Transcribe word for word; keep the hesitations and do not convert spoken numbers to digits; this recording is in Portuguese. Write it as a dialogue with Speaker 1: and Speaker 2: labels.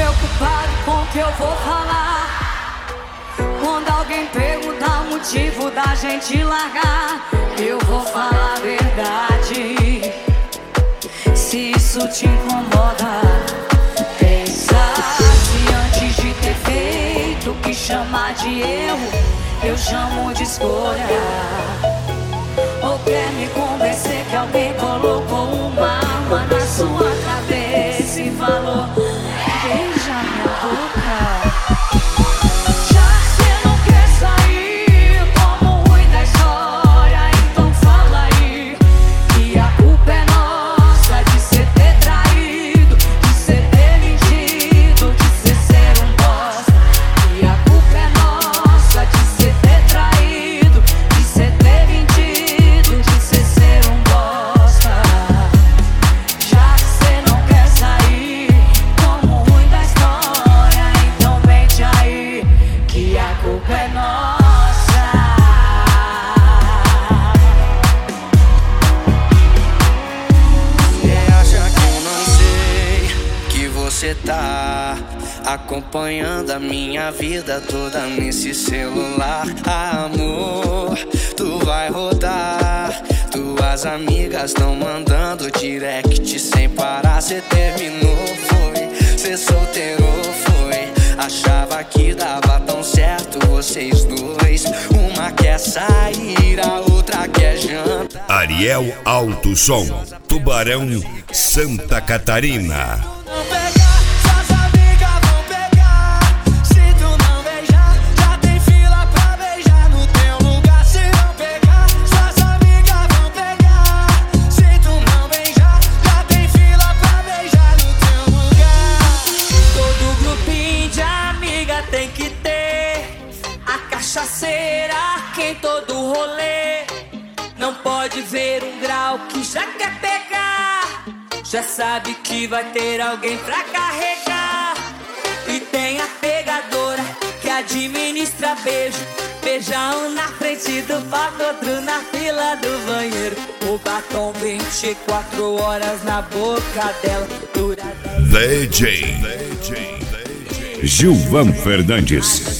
Speaker 1: preocupado com o que eu vou falar. Quando alguém perguntar o motivo da gente largar, eu vou falar a verdade. Se isso te incomoda, pensa se antes de ter feito o que chamar de erro, eu chamo de escolha. Ou quer me convencer que alguém colocou uma arma na sua cabeça e falou: beija minha boca.
Speaker 2: Você tá acompanhando a minha vida toda nesse celular. Amor, tu vai rodar. Tuas amigas tão mandando direct sem parar. Cê terminou, foi? Cê solteiro, foi? Achava que dava tão certo vocês dois. Uma quer sair, a outra quer jantar.
Speaker 3: Ariel Alto Som, Tubarão, Santa Catarina.
Speaker 1: Cachaceira que em todo rolê não pode ver um grau que já quer pegar. Já sabe que vai ter alguém pra carregar. E tem a pegadora que administra beijo. Beija um na frente do palco, outro na fila do banheiro. O batom vinte e quatro horas na boca dela dura
Speaker 3: D J Gilvan Fernandes.